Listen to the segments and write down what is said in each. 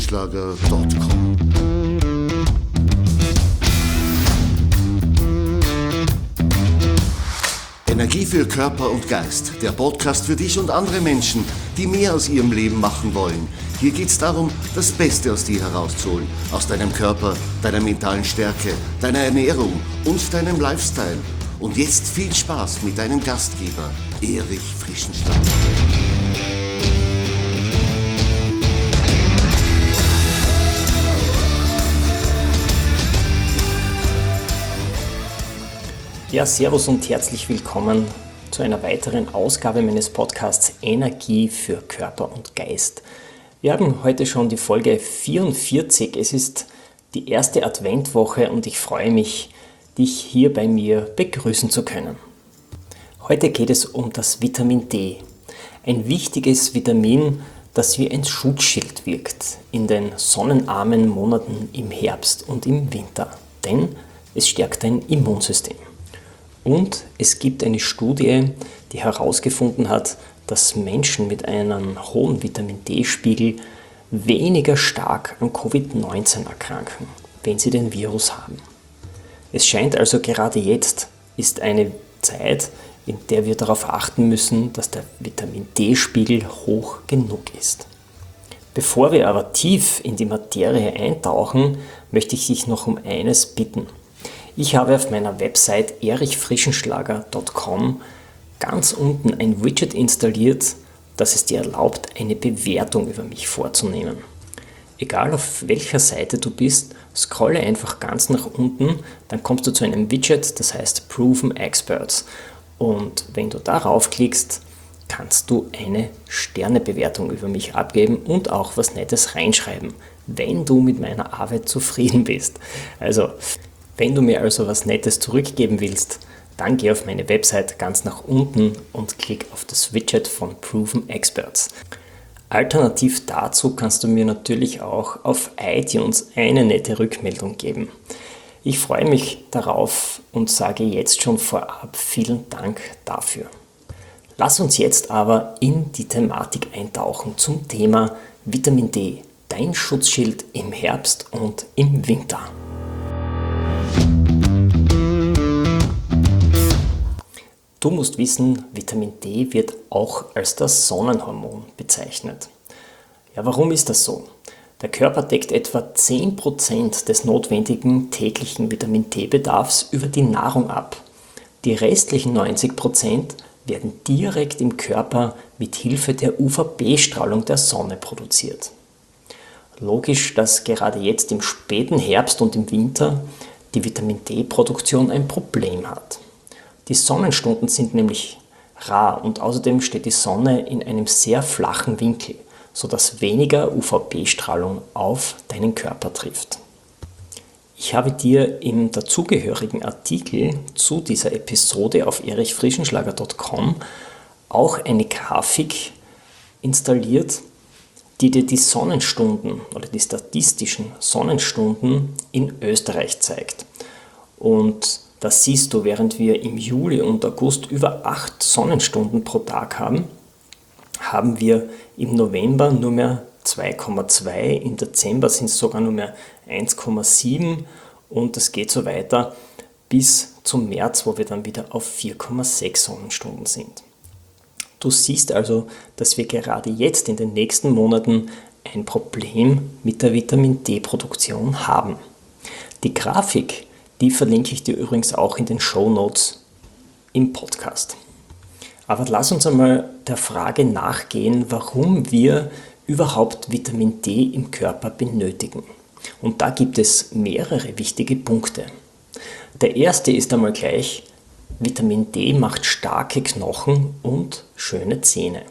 erichfrischenschlager.com. Energie für Körper und Geist, der Podcast für dich und andere Menschen, die mehr aus ihrem Leben machen wollen. Hier geht es darum, das Beste aus dir herauszuholen, aus deinem Körper, deiner mentalen Stärke, deiner Ernährung und deinem Lifestyle. Und jetzt viel Spaß mit deinem Gastgeber, Erich Frischenschlager. Ja, servus und herzlich willkommen zu einer weiteren Ausgabe meines Podcasts Energie für Körper und Geist. Wir haben heute schon die Folge 44. Es ist die erste Adventwoche und ich freue mich, dich hier bei mir begrüßen zu können. Heute geht es um das Vitamin D. Ein wichtiges Vitamin, das wie ein Schutzschild wirkt in den sonnenarmen Monaten im Herbst und im Winter. Denn es stärkt dein Immunsystem. Und es gibt eine Studie, die herausgefunden hat, dass Menschen mit einem hohen Vitamin-D-Spiegel weniger stark an Covid-19 erkranken, wenn sie den Virus haben. Es scheint also gerade jetzt ist eine Zeit, in der wir darauf achten müssen, dass der Vitamin-D-Spiegel hoch genug ist. Bevor wir aber tief in die Materie eintauchen, möchte ich dich noch um eines bitten. Ich habe auf meiner Website erichfrischenschlager.com ganz unten ein Widget installiert, das es dir erlaubt, eine Bewertung über mich vorzunehmen. Egal auf welcher Seite du bist, scrolle einfach ganz nach unten, dann kommst du zu einem Widget, das heißt Proven Experts. Und wenn du darauf klickst, kannst du eine Sternebewertung über mich abgeben und auch was Nettes reinschreiben, wenn du mit meiner Arbeit zufrieden bist. Also, wenn du mir also was Nettes zurückgeben willst, dann geh auf meine Website ganz nach unten und klick auf das Widget von Proven Experts. Alternativ dazu kannst du mir natürlich auch auf iTunes eine nette Rückmeldung geben. Ich freue mich darauf und sage jetzt schon vorab vielen Dank dafür. Lass uns jetzt aber in die Thematik eintauchen zum Thema Vitamin D, dein Schutzschild im Herbst und im Winter. Du musst wissen, Vitamin D wird auch als das Sonnenhormon bezeichnet. Ja, warum ist das so? Der Körper deckt etwa 10% des notwendigen täglichen Vitamin D-Bedarfs über die Nahrung ab. Die restlichen 90% werden direkt im Körper mit Hilfe der UVB-Strahlung der Sonne produziert. Logisch, dass gerade jetzt im späten Herbst und im Winter die Vitamin D-Produktion ein Problem hat. Die Sonnenstunden sind nämlich rar und außerdem steht die Sonne in einem sehr flachen Winkel, sodass weniger UVB-Strahlung auf deinen Körper trifft. Ich habe dir im dazugehörigen Artikel zu dieser Episode auf erichfrischenschlager.com auch eine Grafik installiert, die dir die Sonnenstunden oder die statistischen Sonnenstunden in Österreich zeigt. Und das siehst du, während wir im Juli und August über 8 Sonnenstunden pro Tag haben, haben wir im November nur mehr 2,2, im Dezember sind es sogar nur mehr 1,7 und das geht so weiter bis zum März, wo wir dann wieder auf 4,6 Sonnenstunden sind. Du siehst also, dass wir gerade jetzt in den nächsten Monaten ein Problem mit der Vitamin D-Produktion haben. Die Grafik, die verlinke ich dir übrigens auch in den Shownotes im Podcast. Aber lass uns einmal der Frage nachgehen, warum wir überhaupt Vitamin D im Körper benötigen. Und da gibt es mehrere wichtige Punkte. Der erste ist einmal gleich, Vitamin D macht starke Knochen und schöne Zähne.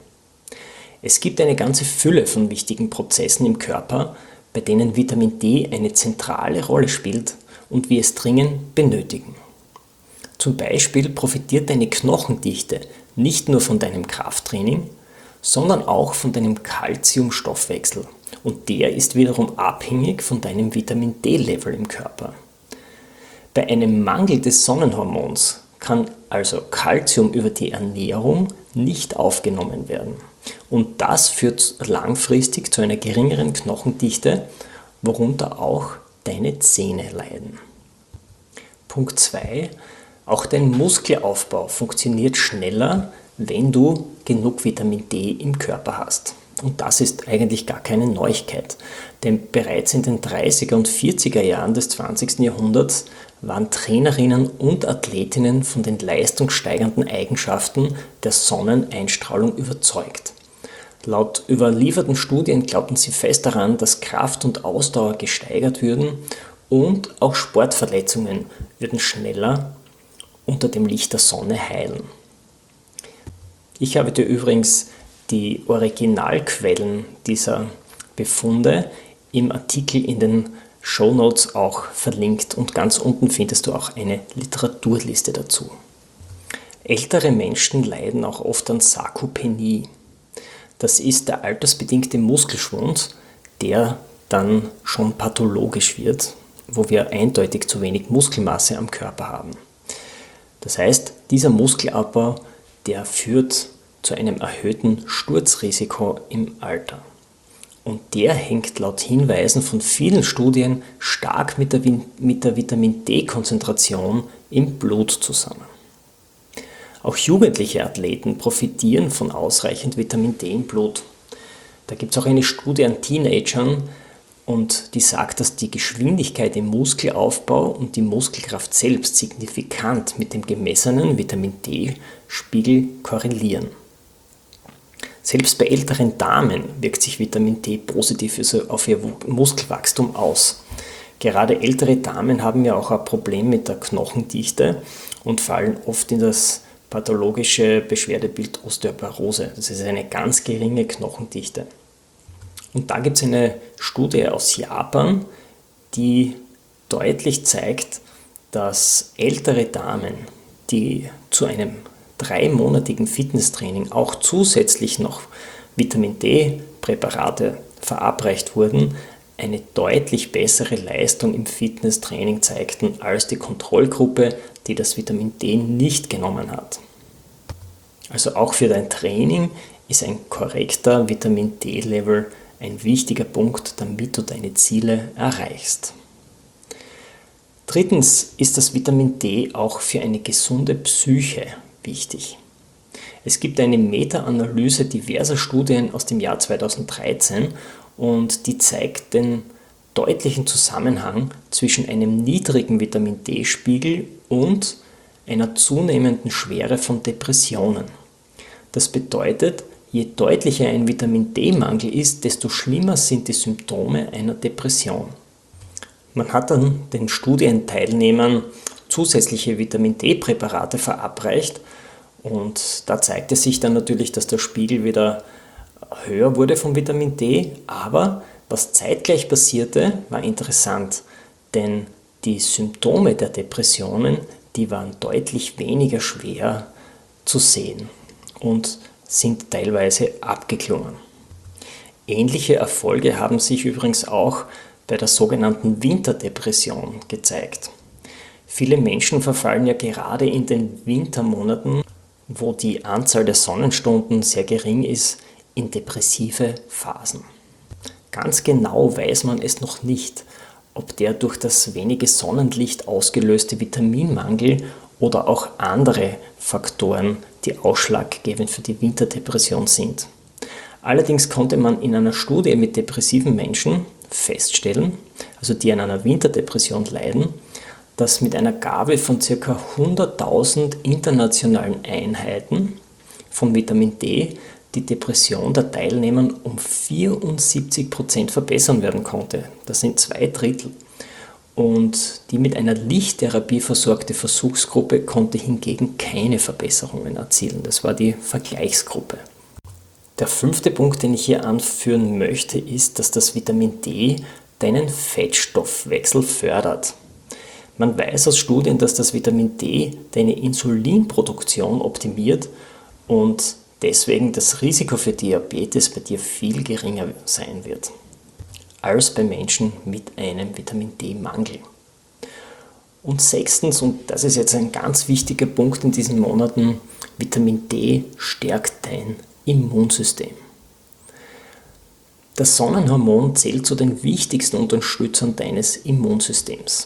Es gibt eine ganze Fülle von wichtigen Prozessen im Körper, bei denen Vitamin D eine zentrale Rolle spielt und wir es dringend benötigen. Zum Beispiel profitiert deine Knochendichte nicht nur von deinem Krafttraining, sondern auch von deinem Calciumstoffwechsel und der ist wiederum abhängig von deinem Vitamin D-Level im Körper. Bei einem Mangel des Sonnenhormons kann also Calcium über die Ernährung nicht aufgenommen werden. Und das führt langfristig zu einer geringeren Knochendichte, worunter auch deine Zähne leiden. Punkt 2. Auch dein Muskelaufbau funktioniert schneller, wenn du genug Vitamin D im Körper hast. Und das ist eigentlich gar keine Neuigkeit, denn bereits in den 30er und 40er Jahren des 20. Jahrhunderts waren Trainerinnen und Athletinnen von den leistungssteigernden Eigenschaften der Sonneneinstrahlung überzeugt. Laut überlieferten Studien glaubten sie fest daran, dass Kraft und Ausdauer gesteigert würden und auch Sportverletzungen würden schneller unter dem Licht der Sonne heilen. Ich habe dir übrigens die Originalquellen dieser Befunde im Artikel in den Shownotes auch verlinkt und ganz unten findest du auch eine Literaturliste dazu. Ältere Menschen leiden auch oft an Sarkopenie. Das ist der altersbedingte Muskelschwund, der dann schon pathologisch wird, wo wir eindeutig zu wenig Muskelmasse am Körper haben. Das heißt, dieser Muskelabbau, der führt zu einem erhöhten Sturzrisiko im Alter. Und der hängt laut Hinweisen von vielen Studien stark mit der Vitamin D-Konzentration im Blut zusammen. Auch jugendliche Athleten profitieren von ausreichend Vitamin D im Blut. Da gibt es auch eine Studie an Teenagern und die sagt, dass die Geschwindigkeit im Muskelaufbau und die Muskelkraft selbst signifikant mit dem gemessenen Vitamin D-Spiegel korrelieren. Selbst bei älteren Damen wirkt sich Vitamin D positiv auf ihr Muskelwachstum aus. Gerade ältere Damen haben ja auch ein Problem mit der Knochendichte und fallen oft in das pathologische Beschwerdebild Osteoporose. Das ist eine ganz geringe Knochendichte. Und da gibt es eine Studie aus Japan, die deutlich zeigt, dass ältere Damen, die zu einem 3-monatigen Fitnesstraining auch zusätzlich noch Vitamin D-Präparate verabreicht wurden, eine deutlich bessere Leistung im Fitnesstraining zeigten als die Kontrollgruppe, die das Vitamin D nicht genommen hat. Also auch für dein Training ist ein korrekter Vitamin D-Level ein wichtiger Punkt, damit du deine Ziele erreichst. Drittens ist das Vitamin D auch für eine gesunde Psyche wichtig. Es gibt eine Meta-Analyse diverser Studien aus dem Jahr 2013 und die zeigt den deutlichen Zusammenhang zwischen einem niedrigen Vitamin D-Spiegel und einer zunehmenden Schwere von Depressionen. Das bedeutet, je deutlicher ein Vitamin D-Mangel ist, desto schlimmer sind die Symptome einer Depression. Man hat dann den Studienteilnehmern zusätzliche Vitamin D-Präparate verabreicht und da zeigte sich dann natürlich, dass der Spiegel wieder höher wurde von Vitamin D, aber was zeitgleich passierte, war interessant, denn die Symptome der Depressionen, die waren deutlich weniger schwer zu sehen und sind teilweise abgeklungen. Ähnliche Erfolge haben sich übrigens auch bei der sogenannten Winterdepression gezeigt. Viele Menschen verfallen ja gerade in den Wintermonaten, wo die Anzahl der Sonnenstunden sehr gering ist, in depressive Phasen. Ganz genau weiß man es noch nicht, ob der durch das wenige Sonnenlicht ausgelöste Vitaminmangel oder auch andere Faktoren, die ausschlaggebend für die Winterdepression sind. Allerdings konnte man in einer Studie mit depressiven Menschen feststellen, also die an einer Winterdepression leiden, dass mit einer Gabe von ca. 100.000 internationalen Einheiten von Vitamin D die Depression der Teilnehmer um 74% verbessern werden konnte. Das sind 2/3. Und die mit einer Lichttherapie versorgte Versuchsgruppe konnte hingegen keine Verbesserungen erzielen. Das war die Vergleichsgruppe. Der 5. Punkt, den ich hier anführen möchte, ist, dass das Vitamin D deinen Fettstoffwechsel fördert. Man weiß aus Studien, dass das Vitamin D deine Insulinproduktion optimiert und deswegen das Risiko für Diabetes bei dir viel geringer sein wird als bei Menschen mit einem Vitamin D-Mangel. Und sechstens, und das ist jetzt ein ganz wichtiger Punkt in diesen Monaten, Vitamin D stärkt dein Immunsystem. Das Sonnenhormon zählt zu den wichtigsten Unterstützern deines Immunsystems.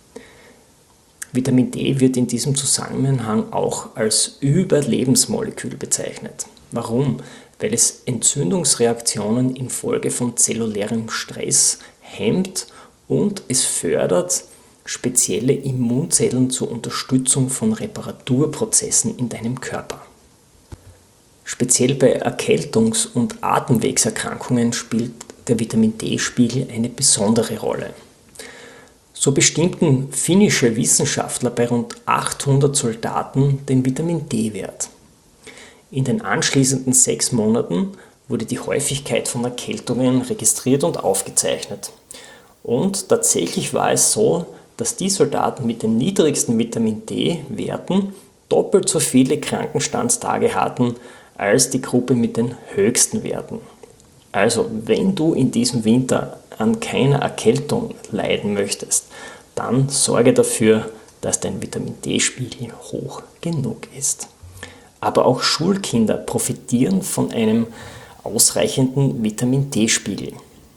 Vitamin D wird in diesem Zusammenhang auch als Überlebensmolekül bezeichnet. Warum? Weil es Entzündungsreaktionen infolge von zellulärem Stress hemmt und es fördert spezielle Immunzellen zur Unterstützung von Reparaturprozessen in deinem Körper. Speziell bei Erkältungs- und Atemwegserkrankungen spielt der Vitamin D-Spiegel eine besondere Rolle. So bestimmten finnische Wissenschaftler bei rund 800 Soldaten den Vitamin D-Wert. In den anschließenden 6 Monaten wurde die Häufigkeit von Erkältungen registriert und aufgezeichnet. Und tatsächlich war es so, dass die Soldaten mit den niedrigsten Vitamin D-Werten doppelt so viele Krankenstandstage hatten als die Gruppe mit den höchsten Werten. Also, wenn du in diesem Winter an keiner Erkältung leiden möchtest, dann sorge dafür, dass dein Vitamin D-Spiegel hoch genug ist. Aber auch Schulkinder profitieren von einem ausreichenden Vitamin D-Spiegel.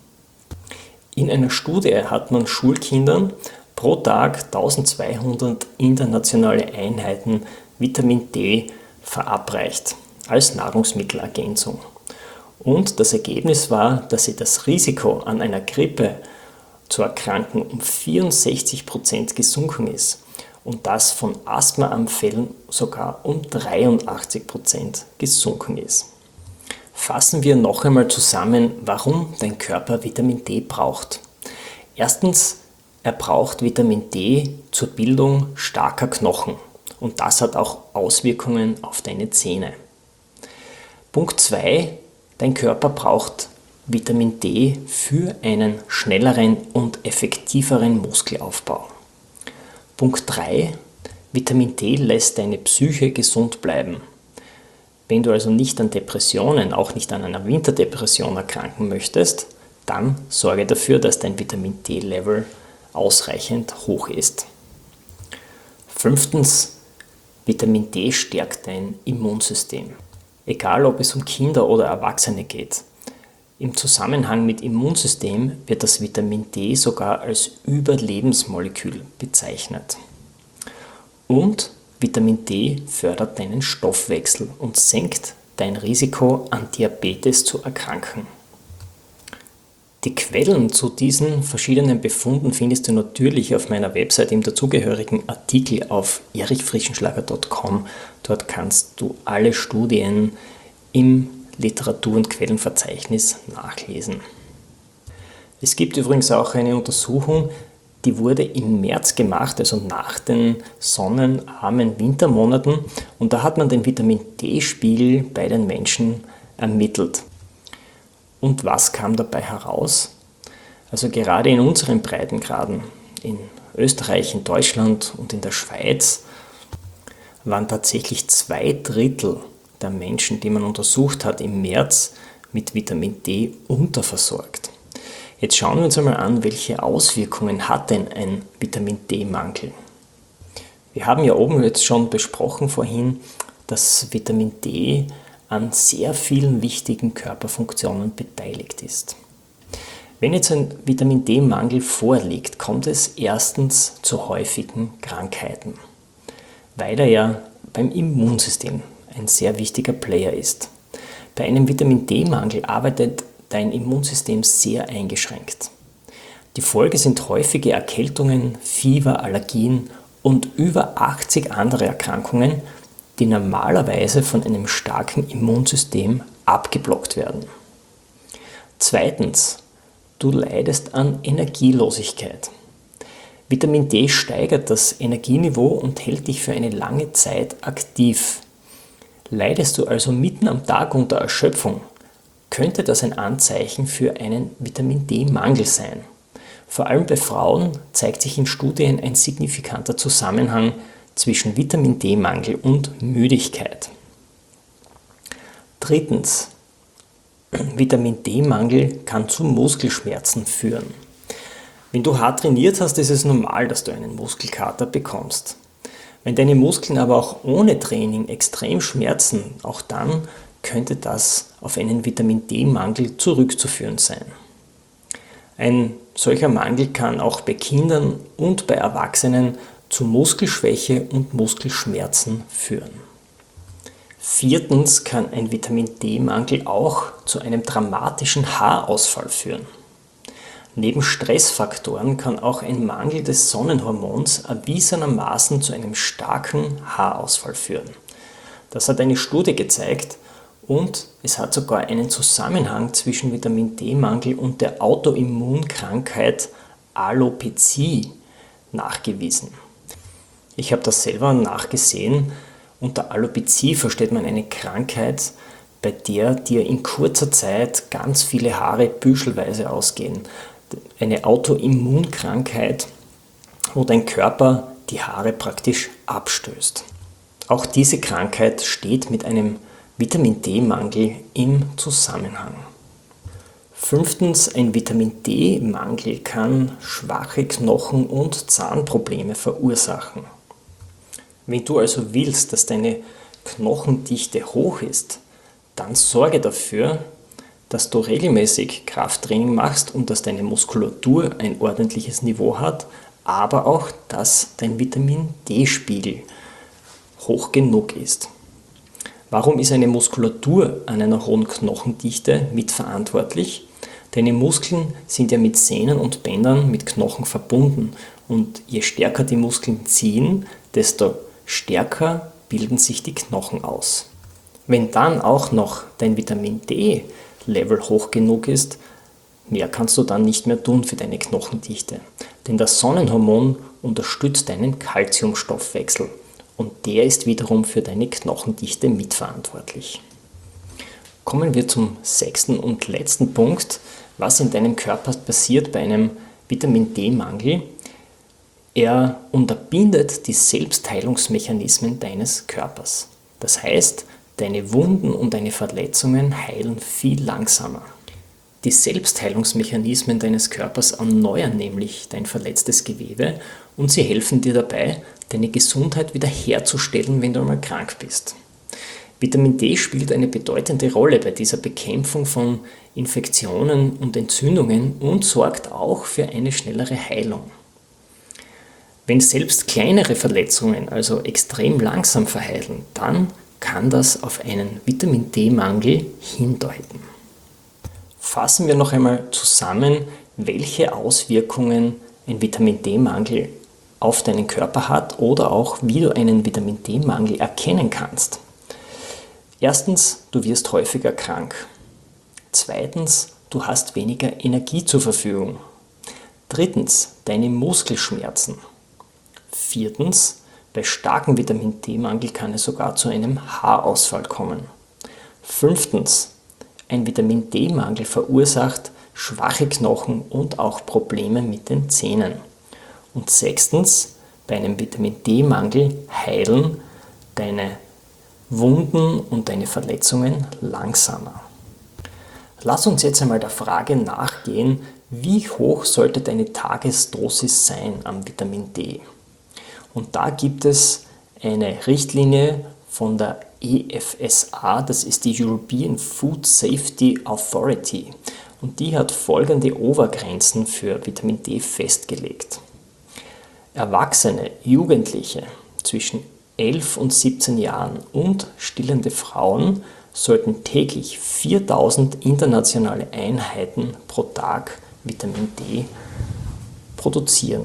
In einer Studie hat man Schulkindern pro Tag 1200 internationale Einheiten Vitamin D verabreicht als Nahrungsmittelergänzung. Und das Ergebnis war, dass sie das Risiko an einer Grippe zu erkranken um 64% gesunken ist und das von Asthmaanfällen sogar um 83% gesunken ist. Fassen wir noch einmal zusammen, warum dein Körper Vitamin D braucht. Erstens, er braucht Vitamin D zur Bildung starker Knochen und das hat auch Auswirkungen auf deine Zähne. Punkt 2, dein Körper braucht Vitamin D für einen schnelleren und effektiveren Muskelaufbau. Punkt 3, Vitamin D lässt deine Psyche gesund bleiben. Wenn du also nicht an Depressionen, auch nicht an einer Winterdepression erkranken möchtest, dann sorge dafür, dass dein Vitamin D-Level ausreichend hoch ist. 5. Vitamin D stärkt dein Immunsystem. Egal ob es um Kinder oder Erwachsene geht. Im Zusammenhang mit Immunsystem wird das Vitamin D sogar als Überlebensmolekül bezeichnet. Und Vitamin D fördert deinen Stoffwechsel und senkt dein Risiko, an Diabetes zu erkranken. Die Quellen zu diesen verschiedenen Befunden findest du natürlich auf meiner Website im dazugehörigen Artikel auf erichfrischenschlager.com. Dort kannst du alle Studien im Literatur- und Quellenverzeichnis nachlesen. Es gibt übrigens auch eine Untersuchung, die wurde im März gemacht, also nach den sonnenarmen Wintermonaten, und da hat man den Vitamin D-Spiegel bei den Menschen ermittelt. Und was kam dabei heraus? Also gerade in unseren Breitengraden, in Österreich, in Deutschland und in der Schweiz, waren tatsächlich 2/3 der Menschen, die man untersucht hat, im März mit Vitamin D unterversorgt. Jetzt schauen wir uns einmal an, welche Auswirkungen hat denn ein Vitamin D-Mangel? Wir haben ja oben jetzt schon besprochen vorhin, dass Vitamin D an sehr vielen wichtigen Körperfunktionen beteiligt ist. Wenn jetzt ein Vitamin D-Mangel vorliegt, kommt es erstens zu häufigen Krankheiten, weil er ja beim Immunsystem ein sehr wichtiger Player ist. Bei einem Vitamin D-Mangel arbeitet dein Immunsystem sehr eingeschränkt. Die Folge sind häufige Erkältungen, Fieber, Allergien und über 80 andere Erkrankungen, die normalerweise von einem starken Immunsystem abgeblockt werden. 2. Du leidest an Energielosigkeit. Vitamin D steigert das Energieniveau und hält dich für eine lange Zeit aktiv. Leidest du also mitten am Tag unter Erschöpfung, könnte das ein Anzeichen für einen Vitamin D-Mangel sein. Vor allem bei Frauen zeigt sich in Studien ein signifikanter Zusammenhang zwischen Vitamin D-Mangel und Müdigkeit. 3. Vitamin D-Mangel kann zu Muskelschmerzen führen. Wenn du hart trainiert hast, ist es normal, dass du einen Muskelkater bekommst. Wenn deine Muskeln aber auch ohne Training extrem schmerzen, auch dann könnte das auf einen Vitamin-D-Mangel zurückzuführen sein. Ein solcher Mangel kann auch bei Kindern und bei Erwachsenen zu Muskelschwäche und Muskelschmerzen führen. Viertens kann ein Vitamin-D-Mangel auch zu einem dramatischen Haarausfall führen. Neben Stressfaktoren kann auch ein Mangel des Sonnenhormons erwiesenermaßen zu einem starken Haarausfall führen. Das hat eine Studie gezeigt und es hat sogar einen Zusammenhang zwischen Vitamin-D-Mangel und der Autoimmunkrankheit Alopezie nachgewiesen. Ich habe das selber nachgesehen. Unter Alopezie versteht man eine Krankheit, bei der dir in kurzer Zeit ganz viele Haare büschelweise ausgehen. Eine Autoimmunkrankheit, wo dein Körper die Haare praktisch abstößt. Auch diese Krankheit steht mit einem Vitamin-D-Mangel im Zusammenhang. Fünftens, ein Vitamin-D-Mangel kann schwache Knochen und Zahnprobleme verursachen. Wenn du also willst, dass deine Knochendichte hoch ist, dann sorge dafür, dass du regelmäßig Krafttraining machst und dass deine Muskulatur ein ordentliches Niveau hat, aber auch, dass dein Vitamin-D-Spiegel hoch genug ist. Warum ist eine Muskulatur an einer hohen Knochendichte mitverantwortlich? Deine Muskeln sind ja mit Sehnen und Bändern mit Knochen verbunden und je stärker die Muskeln ziehen, desto stärker bilden sich die Knochen aus. Wenn dann auch noch dein Vitamin-D-Level hoch genug ist, mehr kannst du dann nicht mehr tun für deine Knochendichte. Denn das Sonnenhormon unterstützt deinen Calciumstoffwechsel und der ist wiederum für deine Knochendichte mitverantwortlich. Kommen wir zum sechsten und letzten Punkt, was in deinem Körper passiert bei einem Vitamin-D-Mangel. Er unterbindet die Selbstheilungsmechanismen deines Körpers. Das heißt, deine Wunden und deine Verletzungen heilen viel langsamer. Die Selbstheilungsmechanismen deines Körpers erneuern nämlich dein verletztes Gewebe und sie helfen dir dabei, deine Gesundheit wiederherzustellen, wenn du einmal krank bist. Vitamin D spielt eine bedeutende Rolle bei dieser Bekämpfung von Infektionen und Entzündungen und sorgt auch für eine schnellere Heilung. Wenn selbst kleinere Verletzungen also extrem langsam verheilen, dann kann das auf einen Vitamin-D-Mangel hindeuten. Fassen wir noch einmal zusammen, welche Auswirkungen ein Vitamin-D-Mangel auf deinen Körper hat oder auch wie du einen Vitamin-D-Mangel erkennen kannst. Erstens, du wirst häufiger krank. Zweitens, du hast weniger Energie zur Verfügung. Drittens, deine Muskelschmerzen. Viertens, bei starkem Vitamin-D-Mangel kann es sogar zu einem Haarausfall kommen. Fünftens, ein Vitamin-D-Mangel verursacht schwache Knochen und auch Probleme mit den Zähnen. Und sechstens, bei einem Vitamin-D-Mangel heilen deine Wunden und deine Verletzungen langsamer. Lass uns jetzt einmal der Frage nachgehen, wie hoch sollte deine Tagesdosis sein am Vitamin D? Und da gibt es eine Richtlinie von der EFSA, das ist die European Food Safety Authority. Und die hat folgende Obergrenzen für Vitamin D festgelegt. Erwachsene, Jugendliche zwischen 11 und 17 Jahren und stillende Frauen sollten täglich 4000 internationale Einheiten pro Tag Vitamin D produzieren.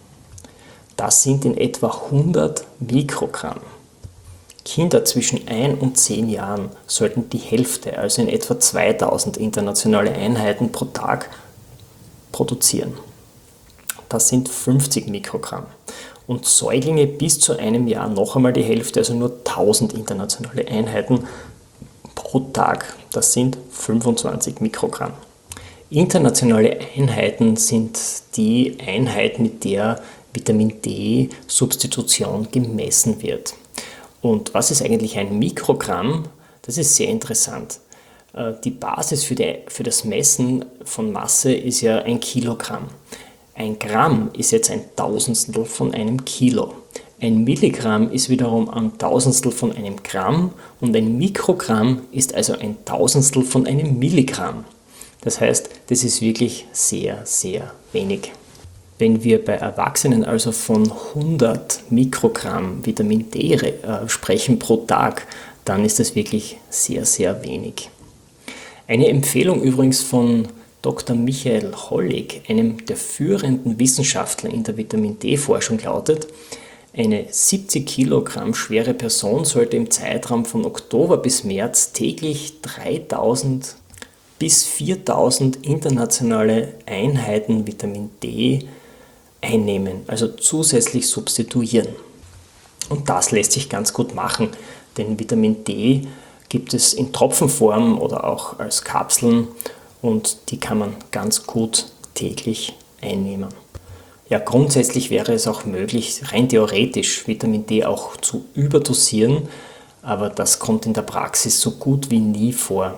Das sind in etwa 100 Mikrogramm. Kinder zwischen 1 und 10 Jahren sollten die Hälfte, also in etwa 2000 internationale Einheiten pro Tag produzieren. Das sind 50 Mikrogramm. Und Säuglinge bis zu einem Jahr noch einmal die Hälfte, also nur 1000 internationale Einheiten pro Tag. Das sind 25 Mikrogramm. Internationale Einheiten sind die Einheit, mit der Vitamin D-Substitution gemessen wird. Und was ist eigentlich ein Mikrogramm? Das ist sehr interessant. Die Basis für das Messen von Masse ist ja ein Kilogramm. Ein Gramm ist jetzt ein Tausendstel von einem Kilo. Ein Milligramm ist wiederum ein Tausendstel von einem Gramm und ein Mikrogramm ist also ein Tausendstel von einem Milligramm. Das heißt, das ist wirklich sehr, sehr wenig. Wenn wir bei Erwachsenen also von 100 Mikrogramm Vitamin D sprechen pro Tag, dann ist das wirklich sehr, sehr wenig. Eine Empfehlung übrigens von Dr. Michael Hollig, einem der führenden Wissenschaftler in der Vitamin D-Forschung, lautet: Eine 70 Kilogramm schwere Person sollte im Zeitraum von Oktober bis März täglich 3000 bis 4000 internationale Einheiten Vitamin D einnehmen, also zusätzlich substituieren. Und das lässt sich ganz gut machen, denn Vitamin D gibt es in Tropfenform oder auch als Kapseln und die kann man ganz gut täglich einnehmen. Ja, grundsätzlich wäre es auch möglich, rein theoretisch Vitamin D auch zu überdosieren, aber das kommt in der Praxis so gut wie nie vor.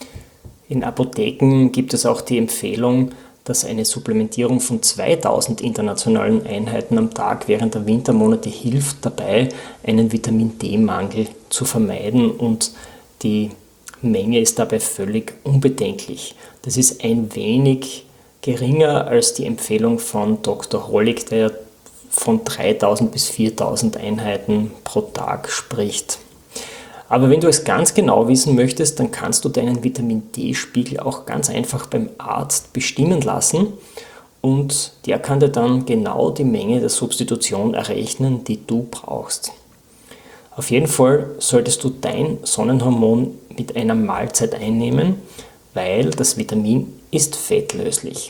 In Apotheken gibt es auch die Empfehlung, dass eine Supplementierung von 2000 internationalen Einheiten am Tag während der Wintermonate hilft dabei, einen Vitamin D-Mangel zu vermeiden, und die Menge ist dabei völlig unbedenklich. Das ist ein wenig geringer als die Empfehlung von Dr. Hollig, der von 3000 bis 4000 Einheiten pro Tag spricht. Aber wenn du es ganz genau wissen möchtest, dann kannst du deinen Vitamin D-Spiegel auch ganz einfach beim Arzt bestimmen lassen und der kann dir dann genau die Menge der Substitution errechnen, die du brauchst. Auf jeden Fall solltest du dein Sonnenhormon mit einer Mahlzeit einnehmen, weil das Vitamin ist fettlöslich.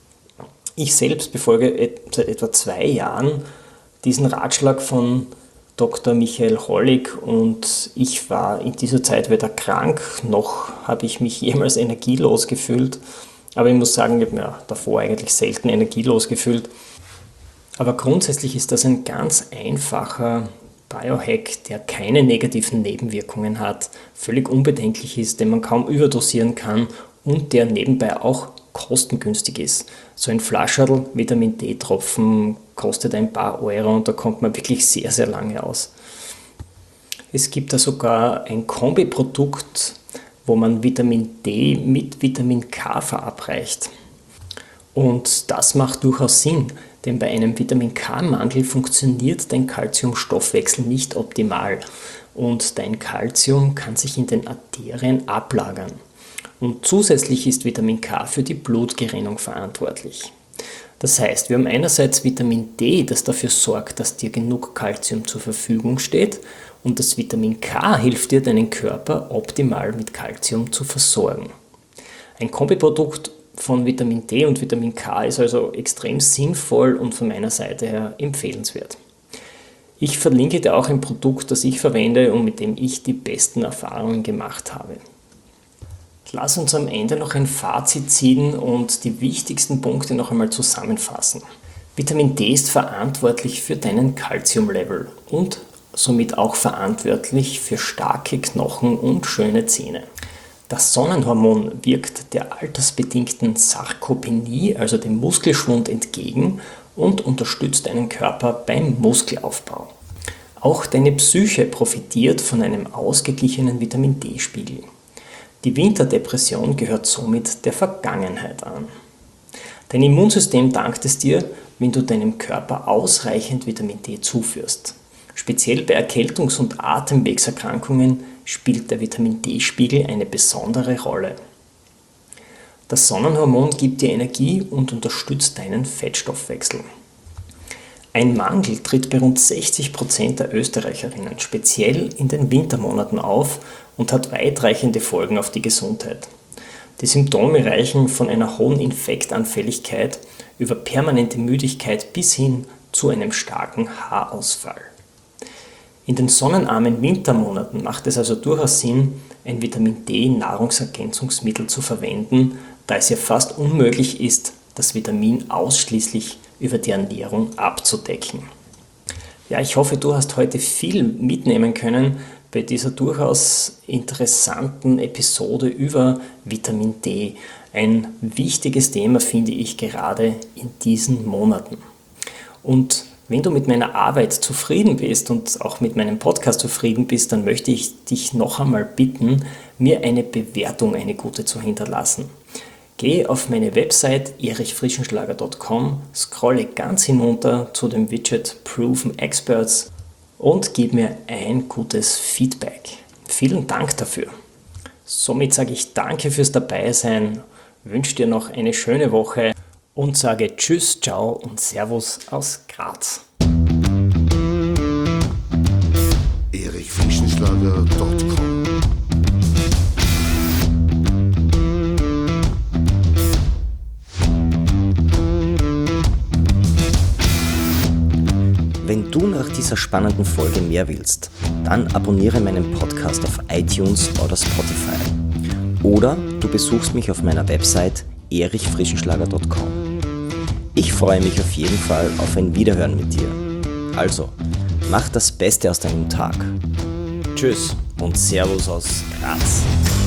Ich selbst befolge seit etwa 2 Jahren diesen Ratschlag von Dr. Michael Hollig und ich war in dieser Zeit weder krank, noch habe ich mich jemals energielos gefühlt. Aber ich muss sagen, ich habe mich davor eigentlich selten energielos gefühlt. Aber grundsätzlich ist das ein ganz einfacher Biohack, der keine negativen Nebenwirkungen hat, völlig unbedenklich ist, den man kaum überdosieren kann und der nebenbei auch kostengünstig ist. So ein Flascherl Vitamin D-Tropfen kostet ein paar Euro und da kommt man wirklich sehr, sehr lange aus. Es gibt da sogar ein Kombiprodukt, wo man Vitamin D mit Vitamin K verabreicht. Und das macht durchaus Sinn, denn bei einem Vitamin K-Mangel funktioniert dein Calciumstoffwechsel nicht optimal und dein Calcium kann sich in den Arterien ablagern. Und zusätzlich ist Vitamin K für die Blutgerinnung verantwortlich. Das heißt, wir haben einerseits Vitamin D, das dafür sorgt, dass dir genug Calcium zur Verfügung steht, und das Vitamin K hilft dir, deinen Körper optimal mit Calcium zu versorgen. Ein Kombiprodukt von Vitamin D und Vitamin K ist also extrem sinnvoll und von meiner Seite her empfehlenswert. Ich verlinke dir auch ein Produkt, das ich verwende und mit dem ich die besten Erfahrungen gemacht habe. Lass uns am Ende noch ein Fazit ziehen und die wichtigsten Punkte noch einmal zusammenfassen. Vitamin D ist verantwortlich für deinen Calciumlevel und somit auch verantwortlich für starke Knochen und schöne Zähne. Das Sonnenhormon wirkt der altersbedingten Sarkopenie, also dem Muskelschwund, entgegen und unterstützt deinen Körper beim Muskelaufbau. Auch deine Psyche profitiert von einem ausgeglichenen Vitamin D-Spiegel. Die Winterdepression gehört somit der Vergangenheit an. Dein Immunsystem dankt es dir, wenn du deinem Körper ausreichend Vitamin D zuführst. Speziell bei Erkältungs- und Atemwegserkrankungen spielt der Vitamin D-Spiegel eine besondere Rolle. Das Sonnenhormon gibt dir Energie und unterstützt deinen Fettstoffwechsel. Ein Mangel tritt bei rund 60% der Österreicherinnen speziell in den Wintermonaten auf und hat weitreichende Folgen auf die Gesundheit. Die Symptome reichen von einer hohen Infektanfälligkeit über permanente Müdigkeit bis hin zu einem starken Haarausfall. In den sonnenarmen Wintermonaten macht es also durchaus Sinn, ein Vitamin D-Nahrungsergänzungsmittel zu verwenden, da es ja fast unmöglich ist, das Vitamin ausschließlich über die Ernährung abzudecken. Ja, ich hoffe, du hast heute viel mitnehmen können, bei dieser durchaus interessanten Episode über Vitamin D. Ein wichtiges Thema finde ich gerade in diesen Monaten. Und wenn du mit meiner Arbeit zufrieden bist und auch mit meinem Podcast zufrieden bist, dann möchte ich dich noch einmal bitten, mir eine Bewertung, eine gute zu hinterlassen. Geh auf meine Website erichfrischenschlager.com, scrolle ganz hinunter zu dem Widget Proven Experts und gib mir ein gutes Feedback. Vielen Dank dafür. Somit sage ich danke fürs Dabeisein, wünsche dir noch eine schöne Woche und sage Tschüss, Ciao und Servus aus Graz. erichfrischenschlager.com. Wenn du nach dieser spannenden Folge mehr willst, dann abonniere meinen Podcast auf iTunes oder Spotify. Oder du besuchst mich auf meiner Website erichfrischenschlager.com. Ich freue mich auf jeden Fall auf ein Wiederhören mit dir. Also, mach das Beste aus deinem Tag. Tschüss und Servus aus Graz.